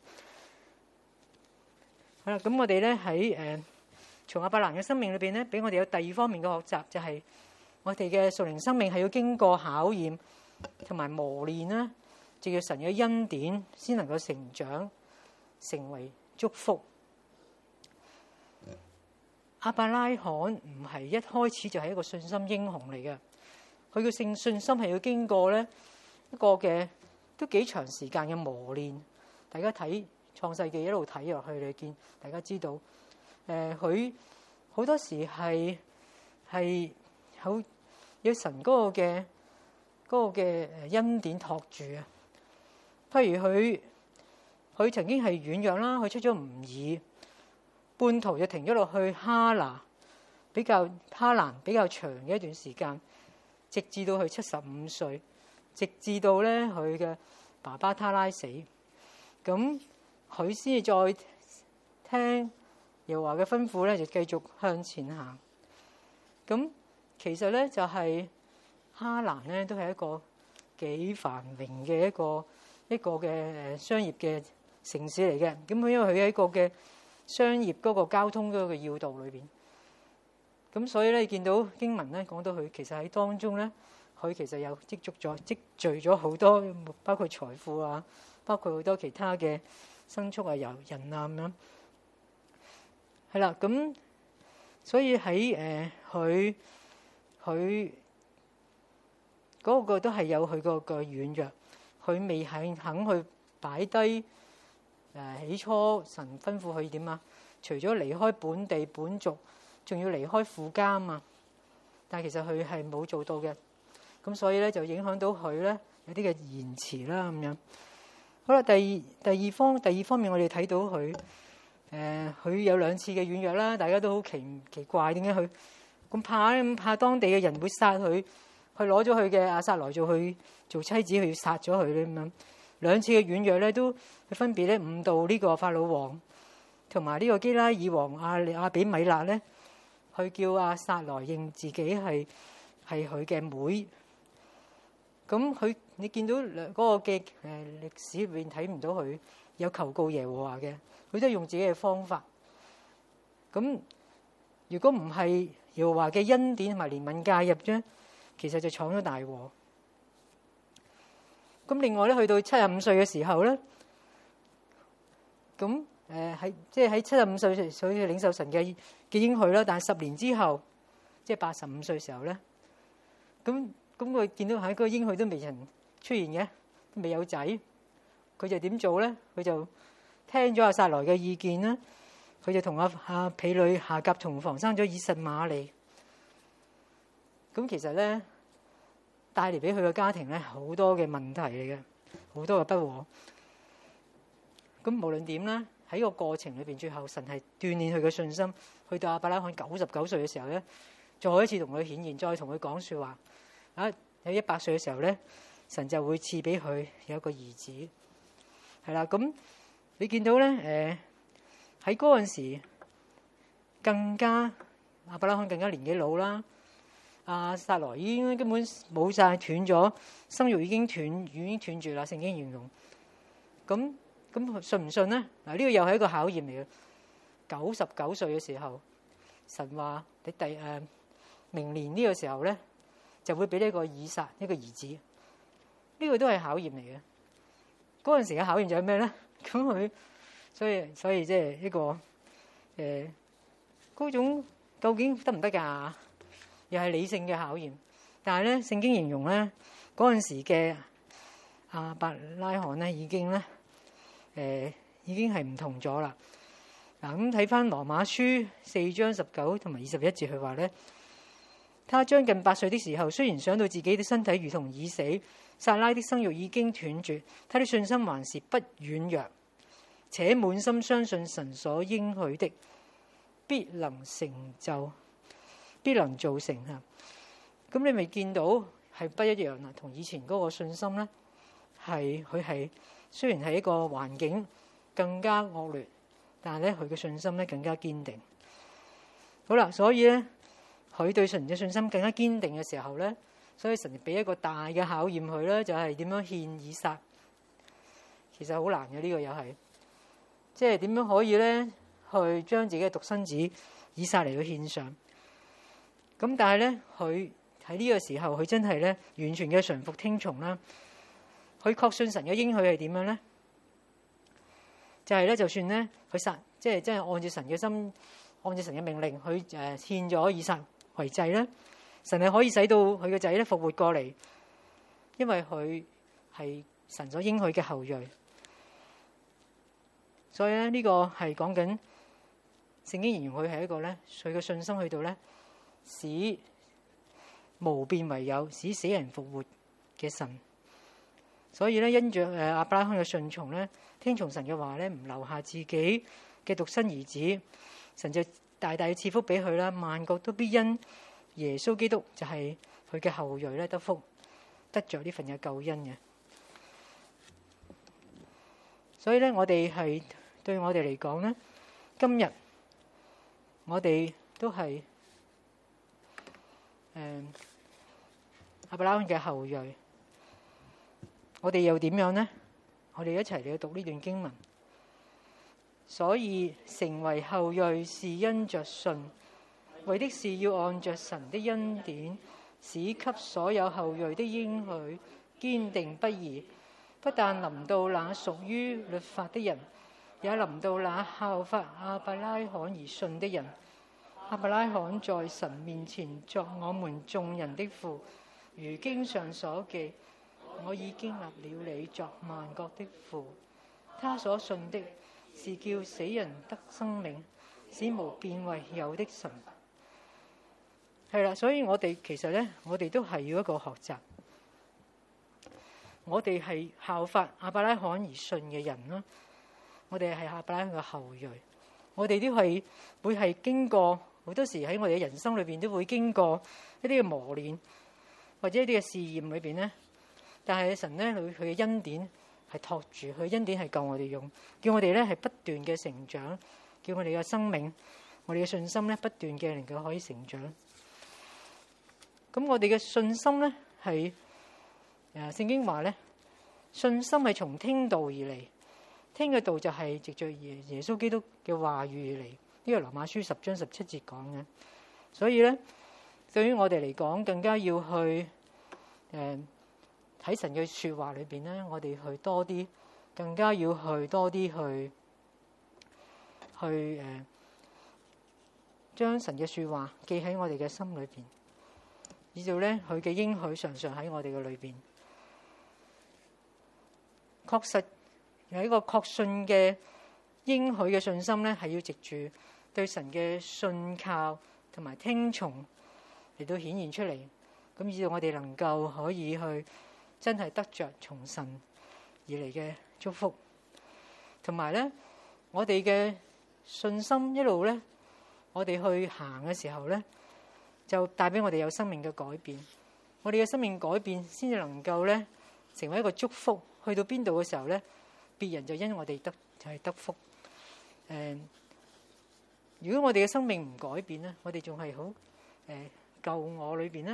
好啦，咁我哋咧喺誒從亞伯蘭嘅生命裏邊咧，俾我哋有第二方面嘅學習，就係、是。我哋嘅屬靈生命係要經過考驗同埋磨練啦，藉著神嘅恩典先能夠成長，成為祝福。 亞伯拉罕唔係一開始就係一個信心英雄嚟嘅，佢嘅信信心係要經過咧一個嘅都幾長時間嘅磨練。大家睇創世記一路睇落去，你見大家知道，誒佢好多時係係好有神嗰個嘅嗰個嘅誒恩典托住啊。譬如佢佢曾經係軟弱啦，佢出咗吾珥，半途就停咗落去哈拿，比較哈蘭比較長嘅一段時間，直至到佢七十五歲，直至到咧佢嘅爸爸他拉死，咁佢先至再聽耶和華嘅吩咐咧，就繼續向前行。咁其實咧就係、是、哈蘭咧都係一個幾繁榮嘅一個一個嘅誒商業嘅城市嚟嘅。咁佢因為佢喺一個嘅商業嗰個交通嗰個要道裏邊，咁所以咧見到經文咧講到佢其實喺當中咧，佢其實有積蓄咗積聚咗好多，包括財富啊，包括好多其他嘅牲畜啊、遊人啊咁樣。係啦，咁所以喺誒佢佢嗰個都係有佢個個軟弱，佢未係肯去擺低誒起初神吩咐佢點啊？除咗離開本地本族，仲要離開父家啊嘛。但係其實佢係冇做到嘅，咁所以咧就影響到佢咧有啲嘅延遲啦咁樣。好啦，第二第二方第二方面，我哋睇到佢。誒佢、呃、有兩次嘅軟弱啦，大家都好奇奇怪點解佢咁怕咧？咁怕當地嘅人會殺佢，佢攞咗佢嘅亞撒萊做去做妻子，佢要殺咗佢咧咁樣。兩次嘅軟弱咧，都佢分別咧誤導呢個法老王同埋呢個基拉耳王亞亞比米勒咧，去叫亞撒萊認自己係係佢嘅妹。咁佢你見到嗰個嘅誒歷史入邊睇唔到佢有求告耶和華嘅。佢都係用自己嘅方法。咁如果唔係耶和華嘅恩典同埋憐憫介入啫，其實就闖咗大禍。咁另外咧，去到七十五歲嘅時候咧，咁誒喺即係喺七十五歲所以領受神嘅嘅應許啦。但係十年之後，即係八十五歲嘅時候咧，咁咁佢見到喺嗰個應許都未人出現嘅，都未有仔，佢就點做咧？佢就聽咗亞撒萊嘅意見啦，佢就同阿阿婢女夏甲同房生咗以實瑪利。咁其實咧帶嚟俾佢嘅家庭咧好多嘅問題嚟嘅，好多嘅不和。咁無論點咧，喺個過程裏邊，最後神係鍛鍊佢嘅信心。去到亞伯拉罕九十九歲嘅時候咧，再一次同佢顯現，再同佢講説話。啊，喺一百歲嘅時候咧，神就會賜俾佢有一個兒子。係啦，咁。你見到咧，誒喺嗰陣時更加亞伯拉罕更加年紀老啦，亞撒萊已經根本冇晒，斷咗生育，已經斷已經斷絕啦。聖經形容咁咁信唔信咧？嗱，呢個又係一個考驗嚟嘅。九十九歲嘅時候，神話你第誒、呃、明年呢個時候咧就會俾呢個以撒一個兒子，呢、這個都係考驗嚟嘅。嗰陣時嘅考驗就係咩咧？咁佢，所以所以即係一個誒嗰、呃、種究竟得唔得㗎？又係理性嘅考驗。但係咧，聖經形容咧嗰陣時嘅亞伯拉罕咧已經咧誒、呃、已經係唔同咗啦。嗱，咁睇翻羅馬書四章十九同埋二十一節，佢話咧，他將近八歲的時候，雖然想到自己的身體如同已死，撒拉的生育已經斷絕，他的信心還是不軟弱，且滿心相信神所應許的必能成就，必能做成啊！咁你咪見到係不一樣啦，同以前嗰個信心咧，係佢係雖然係一個環境更加惡劣，但係咧佢嘅信心咧更加堅定。好啦，所以咧佢對神嘅信心更加堅定嘅時候咧。所以神俾一個大嘅考驗佢咧，就係點樣獻以撒。其實好難嘅，呢個又係，即係點樣可以咧去將自己嘅獨生子以撒嚟去獻上。咁但係咧，佢喺呢個時候，佢真係咧完全嘅順服聽從啦。佢確信神嘅應許係點樣咧？就係咧，就算咧佢殺，即係真係按照神嘅心按照神嘅命令，佢誒獻咗以撒為祭咧，神係可以使到佢個仔咧復活過嚟，因為佢係神所應許嘅後裔。所以咧，呢個係講緊聖經形容佢係一個咧，佢嘅信心去到咧，使無變為有，使死人復活嘅神。所以咧，因着誒亞伯拉罕嘅順從咧，聽從神嘅話咧，唔留下自己嘅獨生兒子，神就大大賜福俾佢啦。萬國都必因耶穌基督就係佢嘅後裔咧得福，得着呢份嘅救恩嘅。所以咧，我哋係對我哋嚟講咧，今日我哋都係誒亞伯拉罕嘅後裔。我哋又點樣呢？我哋一齊嚟讀呢段經文。所以成為後裔是因着信，為的是要按着神的恩典，使給所有後裔的應許堅定不移。不但臨到那屬於律法的人，也臨到那效法亞伯拉罕而信的人。亞伯拉罕在神面前作我們眾人的父，如經上所記，我已經立了你作萬國的父。他所信的是叫死人得生命，使無變為有的神。係啦，所以我哋其實咧，我哋都係要一個學習。我哋係效法亞伯拉罕而信嘅人啦，我哋係亞伯拉罕嘅後裔。我哋都係會係經過好多時喺我哋嘅人生裏邊都會經過一啲嘅磨練或者一啲嘅試驗裏邊咧。但係神咧，佢佢嘅恩典係托住，佢嘅恩典係夠我哋用，叫我哋咧係不斷嘅成長，叫我哋嘅生命、我哋嘅信心咧不斷嘅能夠可以成長。咁我哋嘅信心咧係誒聖經話咧，信心係從聽道而嚟，聽嘅道就係藉著耶耶穌基督嘅話語而嚟。呢個羅馬書十章十七節講嘅。所以咧，對於我哋嚟講，更加要去誒。呃喺神嘅說話裏邊咧，我哋去多啲，更加要去多啲去去誒，將神嘅說話記喺我哋嘅心裏邊，以至咧佢嘅應許常常喺我哋嘅裏邊。確實有一個確信嘅應許嘅信心咧，係要藉住對神嘅信靠同埋聽從嚟到顯現出嚟，咁以至我哋能夠可以去。真係得着從神而嚟嘅祝福，同埋咧，我哋嘅信心一路咧，我哋去行嘅時候咧，就帶俾我哋有生命嘅改變。我哋嘅生命改變，先至能夠咧成為一個祝福。去到邊度嘅時候咧，別人就因我哋得就係得福。誒，如果我哋嘅生命唔改變咧，我哋仲係好誒舊我裏邊咧。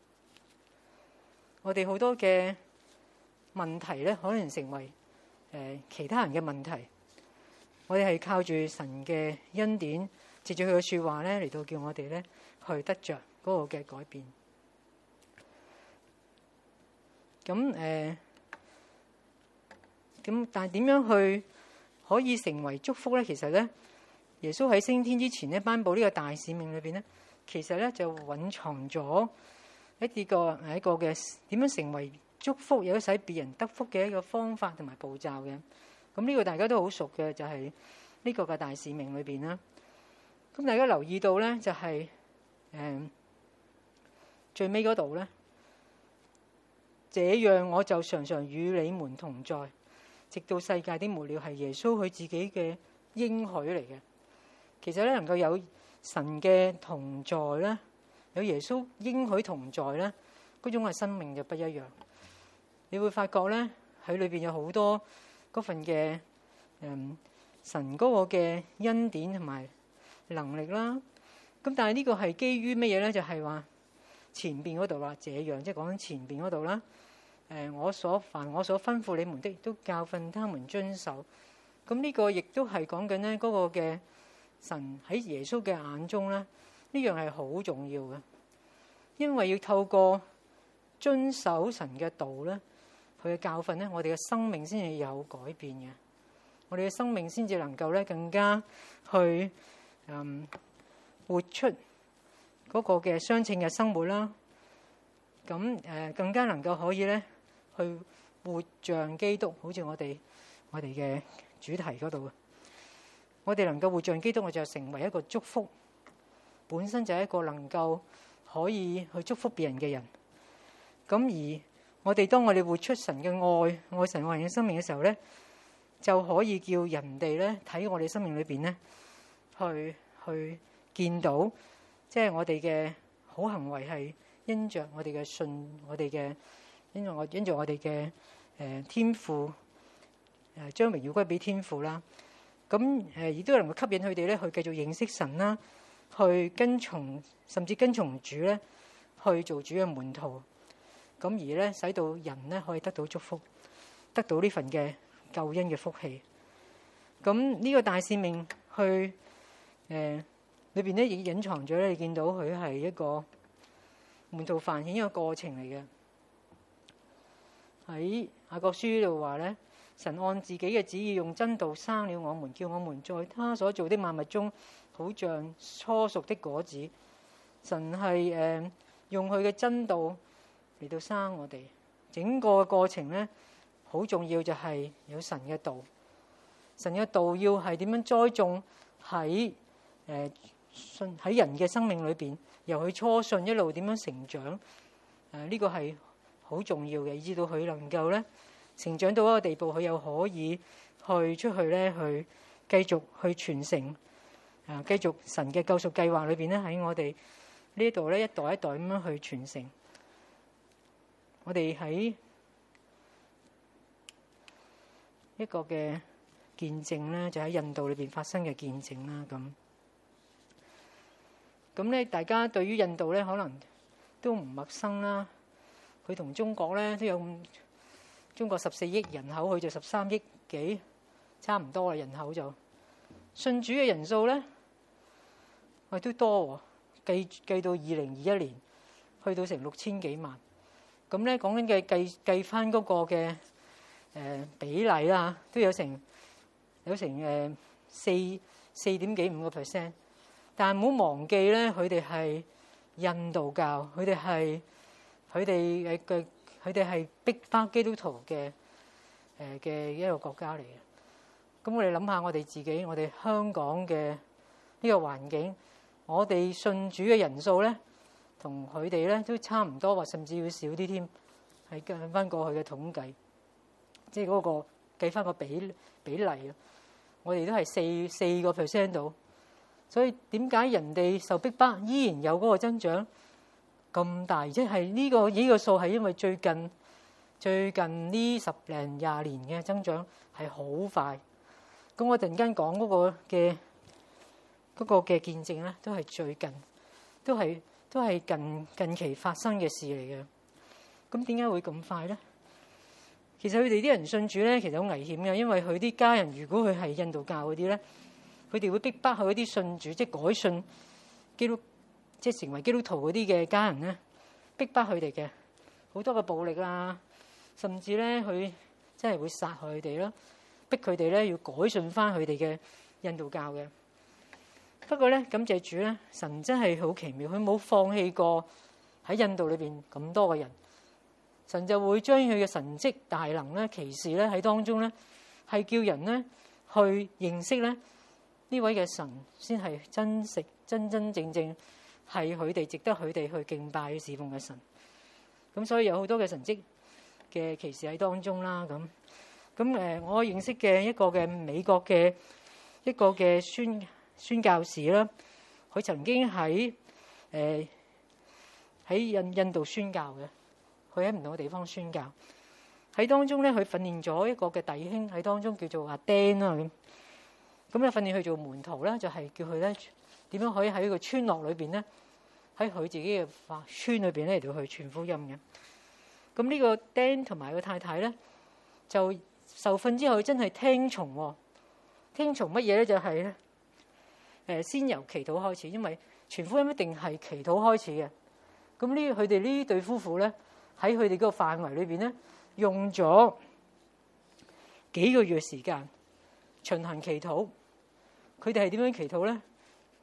我哋好多嘅問題咧，可能成為誒、呃、其他人嘅問題。我哋係靠住神嘅恩典，藉住佢嘅說話咧，嚟到叫我哋咧去得着嗰個嘅改變。咁誒，咁、呃、但係點樣去可以成為祝福咧？其實咧，耶穌喺升天之前咧，頒布呢個大使命裏邊咧，其實咧就蘊藏咗。一啲個係一個嘅點樣成為祝福，有使別人得福嘅一個方法同埋步驟嘅。咁呢個大家都好熟嘅，就係呢個嘅大使命裏邊啦。咁大家留意到咧，就係誒最尾嗰度咧，這樣我就常常與你們同在，直到世界的末了，係耶穌佢自己嘅應許嚟嘅。其實咧，能夠有神嘅同在咧。有耶穌應許同在咧，嗰種嘅生命就不一樣。你會發覺咧，喺裏邊有好多嗰份嘅誒、嗯、神嗰個嘅恩典同埋能力啦。咁但係呢個係基於乜嘢咧？就係、是、話前邊嗰度話這樣，即係講緊前邊嗰度啦。誒、呃，我所凡我所吩咐你們的，都教訓他們遵守。咁呢個亦都係講緊咧嗰個嘅神喺耶穌嘅眼中咧。呢樣係好重要嘅，因為要透過遵守神嘅道咧，佢嘅教訓咧，我哋嘅生命先至有改變嘅，我哋嘅生命先至能夠咧更加去嗯活出嗰個嘅相稱嘅生活啦。咁誒更加能夠可以咧去活像基督，好似我哋我哋嘅主題嗰度，我哋能夠活像基督，我就成為一個祝福，本身就係一個能夠可以去祝福別人嘅人。咁而我哋當我哋活出神嘅愛、愛神愛人嘅生命嘅時候咧，就可以叫人哋咧睇我哋生命裏邊咧，去去見到，即係我哋嘅好行為係因着我哋嘅信，我哋嘅因着我因着我哋嘅誒天父誒將榮耀歸俾天父啦。咁誒亦都能夠吸引佢哋咧去繼續認識神啦，去跟從甚至跟從主咧去做主嘅門徒。咁而咧使到人咧可以得到祝福，得到呢份嘅救恩嘅福氣。咁呢個大使命去誒、呃、裏邊咧已經隱藏咗咧，你見到佢係一個門徒繁衍一個過程嚟嘅。喺雅各書度話咧，神按自己嘅旨意用真道生了我們，叫我們在他所做的萬物中好像初熟的果子。神係誒、呃、用佢嘅真道嚟到生我哋，整個過程咧好重要，就係有神嘅道。神嘅道要係點樣栽種喺誒信喺人嘅生命裏邊，由佢初信一路點樣成長，誒、呃、呢、這個係好重要嘅，以至到佢能夠咧成長到一個地步，佢又可以去出去咧去繼續去傳承，啊繼續神嘅救贖計劃裏邊咧喺我哋呢度咧一代一代咁樣去傳承。我哋喺一個嘅見證咧，就喺印度裏邊發生嘅見證啦。咁咁咧，大家對於印度咧可能都唔陌生啦。佢同中國咧都有，中國十四億人口，佢就十三億幾，差唔多啦。人口就信主嘅人數咧，喂都多喎。計計到二零二一年，去到成六千幾萬。咁咧講緊嘅計計翻嗰個嘅誒、呃、比例啦，都有成有成誒四四點幾五個 percent。但係唔好忘記咧，佢哋係印度教，佢哋係佢哋誒嘅佢哋係逼翻基督徒嘅誒嘅一個國家嚟嘅。咁我哋諗下，我哋自己，我哋香港嘅呢個環境，我哋信主嘅人數咧，同佢哋咧都差唔多，或甚至要少啲添。係計翻過去嘅統計，即係嗰個計翻個比比例啊，我哋都係四四個 percent 度。所以點解人哋受逼迫依然有嗰個增長咁大？即係呢個呢個數係因為最近最近呢十零廿年嘅增長係好快。咁我突然間講嗰個嘅嗰個嘅見證咧，都係最近，都係都係近近期發生嘅事嚟嘅。咁點解會咁快咧？其實佢哋啲人信主咧，其實好危險嘅，因為佢啲家人如果佢係印度教嗰啲咧，佢哋會逼迫佢嗰啲信主，即係改信基督，即係成為基督徒嗰啲嘅家人咧，逼迫佢哋嘅好多嘅暴力啊，甚至咧佢真係會殺害佢哋啦，逼佢哋咧要改信翻佢哋嘅印度教嘅。不過咧，感謝主咧，神真係好奇妙，佢冇放棄過喺印度裏邊咁多嘅人。神就會將佢嘅神蹟大能咧、奇事咧喺當中咧，係叫人咧去認識咧呢位嘅神，先係真實、真真正正係佢哋值得佢哋去敬拜、侍奉嘅神。咁所以有好多嘅神蹟嘅奇事喺當中啦。咁咁誒，我認識嘅一個嘅美國嘅一個嘅宣宣教士啦，佢曾經喺誒喺印印度宣教嘅。佢喺唔同嘅地方宣教，喺當中咧，佢訓練咗一個嘅弟兄喺當中叫做阿 Dan 啦。咁咁咧訓練佢做門徒咧，就係、是、叫佢咧點樣可以喺個村落裏邊咧，喺佢自己嘅村裏邊咧嚟到去傳福音嘅。咁呢個 Dan 同埋個太太咧，就受訓之後真係聽從喎、哦，聽從乜嘢咧？就係咧誒先由祈禱開始，因為傳福音一定係祈禱開始嘅。咁呢佢哋呢對夫婦咧，喺佢哋嗰個範圍裏邊咧，用咗幾個月時間循行祈禱。佢哋係點樣祈禱咧？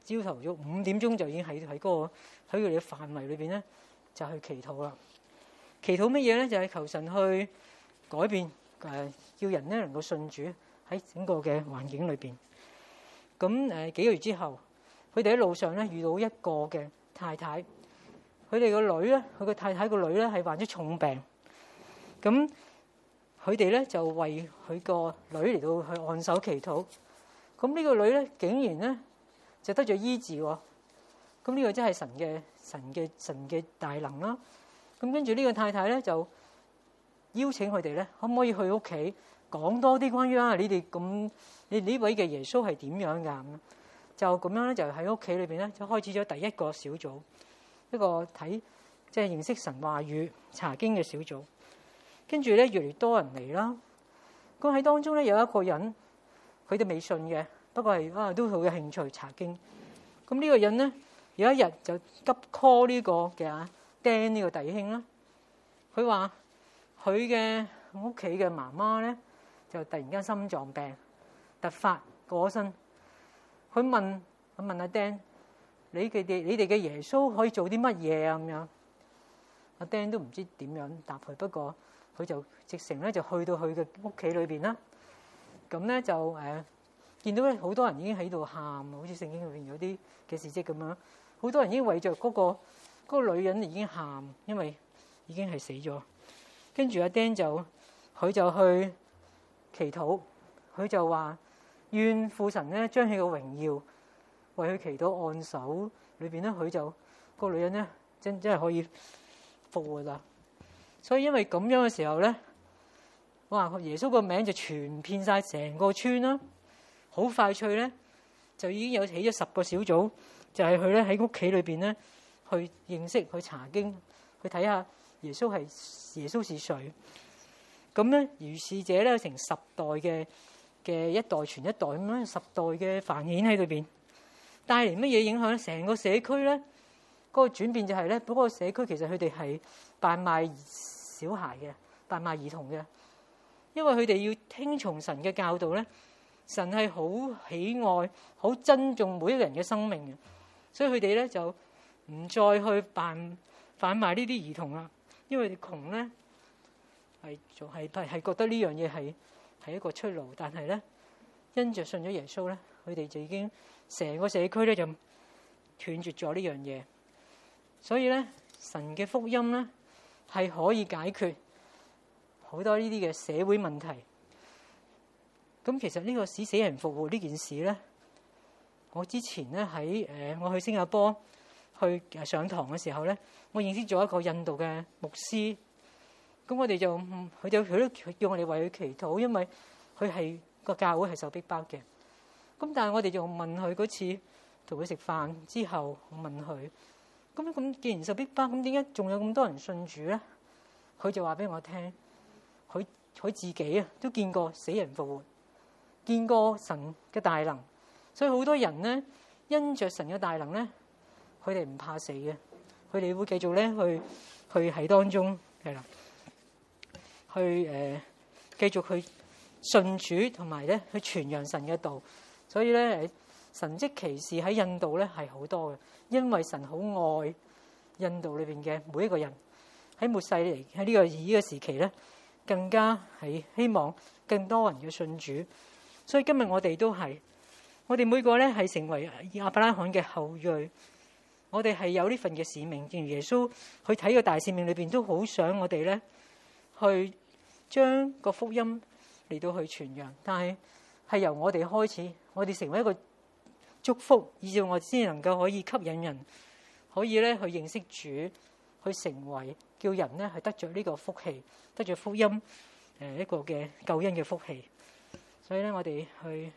朝頭早五點鐘就已經喺喺嗰個喺佢哋嘅範圍裏邊咧，就去祈禱啦。祈禱乜嘢咧？就係、是、求神去改變，誒、呃、叫人咧能夠信主喺整個嘅環境裏邊。咁誒、呃、幾個月之後，佢哋喺路上咧遇到一個嘅太太，佢哋個女咧，佢個太太個女咧係患咗重病。咁佢哋咧就為佢個女嚟到去按手祈禱。咁呢個女咧竟然咧就得咗醫治喎。咁呢個真係神嘅神嘅神嘅大能啦。咁跟住呢個太太咧就邀請佢哋咧，可唔可以去屋企講多啲關於啊你哋咁你呢位嘅耶穌係點樣㗎？咁就咁樣咧就喺屋企裏邊咧就開始咗第一個小組，一個睇即係認識神話語查經嘅小組。跟住咧越嚟越多人嚟啦。咁喺當中咧有一個人，佢哋未信嘅，不過係啊都好有興趣查經。咁呢個人咧有一日就急 call 呢個嘅啊 Dan 呢個弟兄啦。佢話佢嘅屋企嘅媽媽咧就突然間心臟病突發過身。佢問佢問阿 Dan：你哋哋你哋嘅耶穌可以做啲乜嘢啊？咁樣阿 Dan 都唔知點樣答佢，不過佢就直情咧就去到佢嘅屋企裏邊啦。咁咧就誒、呃、見到咧好多人已經喺度喊，好似聖經裏邊有啲嘅事蹟咁樣。好多人已經為着嗰、嗰個嗰個女人已經喊，因為已經係死咗。跟住阿 Dan 就佢就去祈禱，佢就話願父神咧將佢嘅榮耀為佢祈禱按手裏邊咧，佢就、嗰個女人咧真真係可以復活啦。所以因為咁樣嘅時候咧，哇！耶穌個名就傳遍晒成個村啦。好快脆咧，就已經有起咗十個小組，就係佢咧喺屋企裏邊咧去認識、去查經、去睇下耶穌係耶穌是誰。咁咧，如是者咧成十代嘅嘅一代傳一代咁樣，十代嘅繁衍喺裏邊，帶嚟乜嘢影響咧？成個社區咧嗰個轉變就係咧，嗰個社區其實佢哋係販賣小孩嘅，販賣兒童嘅，因為佢哋要聽從神嘅教導咧。神係好喜愛、好珍重每一個人嘅生命嘅，所以佢哋咧就唔再去辦販賣呢啲兒童啦。因為窮咧係仲係係係覺得呢樣嘢係係一個出路，但係咧因着信咗耶穌咧，佢哋就已經成個社區咧就斷絕咗呢樣嘢。所以咧，神嘅福音咧係可以解決好多呢啲嘅社會問題。咁其實呢個使死人復活呢件事咧，我之前咧喺誒我去新加坡去上堂嘅時候咧，我認識咗一個印度嘅牧師。咁我哋就佢就佢都叫我哋為佢祈禱，因為佢係個教會係受逼迫嘅。咁但係我哋就問佢嗰次同佢食飯之後，我問佢：咁咁既然受逼迫，咁點解仲有咁多人信主咧？佢就話俾我聽，佢佢自己啊都見過死人復活。見過神嘅大能，所以好多人咧因着神嘅大能咧，佢哋唔怕死嘅，佢哋會繼續咧去去喺當中係啦，去誒、呃、繼續去信主同埋咧去傳揚神嘅道。所以咧誒神蹟奇事喺印度咧係好多嘅，因為神好愛印度裏邊嘅每一個人。喺末世嚟喺呢個呢個時期咧，更加係希望更多人嘅信主。所以今日我哋都係，我哋每個咧係成為亞伯拉罕嘅後裔，我哋係有呢份嘅使命。正如耶穌去睇個大使命裏邊，都好想我哋咧去將個福音嚟到去傳揚。但係係由我哋開始，我哋成為一個祝福，以至我先能夠可以吸引人，可以咧去認識主，去成為叫人咧係得着呢個福氣，得着福音誒一個嘅救恩嘅福氣。所以咧，我哋去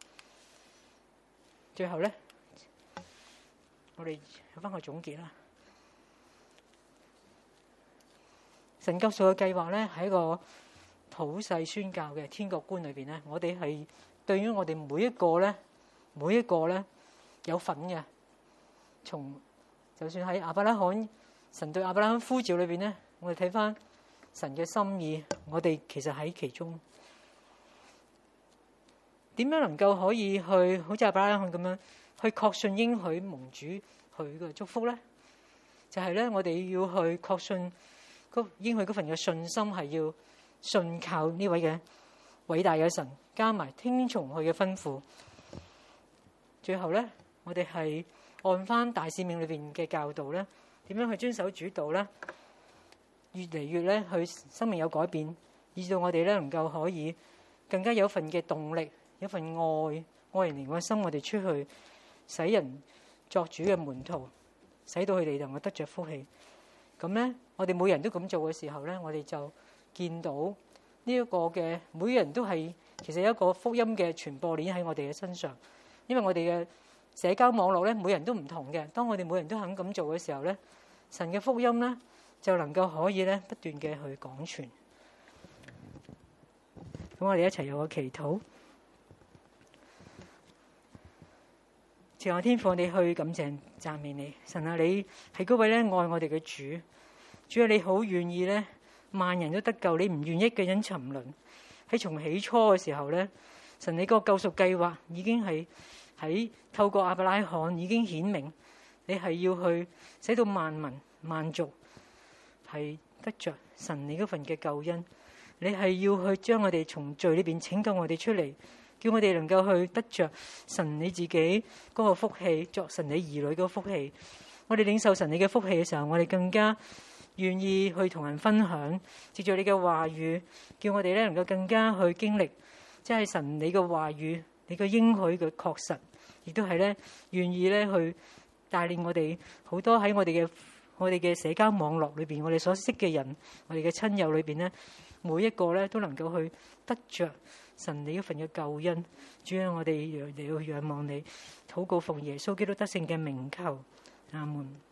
最後咧，我哋有翻個總結啦。神救贖嘅計劃咧，喺一個普世宣教嘅天國觀裏邊咧，我哋係對於我哋每一個咧，每一個咧有份嘅。從就算喺亞伯拉罕，神對亞伯拉罕呼召裏邊咧，我哋睇翻神嘅心意，我哋其實喺其中。點樣能夠可以去好似亞伯拉罕咁樣去確信應許蒙主佢嘅祝福咧？就係咧，我哋要去確信嗰應許嗰份嘅信心，係要信靠呢位嘅偉大嘅神，加埋聽從佢嘅吩咐。最後咧，我哋係按翻大使命裏邊嘅教導咧，點樣去遵守主道咧？越嚟越咧，去生命有改變，以至到我哋咧能夠可以更加有份嘅動力，有份愛愛人嘅心，我哋出去使人作主嘅門徒，使到佢哋能夠得着福氣。咁咧，我哋每人都咁做嘅時候咧，我哋就見到呢一個嘅每個人都係其實有一個福音嘅傳播鏈喺我哋嘅身上。因為我哋嘅社交網絡咧，每人都唔同嘅。當我哋每人都肯咁做嘅時候咧，神嘅福音咧就能夠可以咧不斷嘅去廣傳。咁我哋一齊有個祈禱。慈愛天父，我哋去感謝讚美你，神啊，你係嗰位咧愛我哋嘅主，主啊，你好願意咧萬人都得救，你唔願意一個人沉淪。喺從起初嘅時候咧，神你個救贖計劃已經係喺透過亞伯拉罕已經顯明，你係要去使到萬民萬族係得着神你嗰份嘅救恩，你係要去將我哋從罪裏邊拯救我哋出嚟，叫我哋能夠去得着神你自己嗰個福氣，作神你兒女嗰個福氣。我哋領受神你嘅福氣嘅時候，我哋更加願意去同人分享，藉住你嘅話語，叫我哋咧能夠更加去經歷，即係神你嘅話語，你嘅應許嘅確實，亦都係咧願意咧去帶領我哋好多喺我哋嘅我哋嘅社交網絡裏邊，我哋所識嘅人，我哋嘅親友裏邊咧，每一個咧都能夠去得着神你一份嘅救恩。主啊，我哋嚟到仰望你，禱告奉耶穌基督得勝嘅名求，阿門。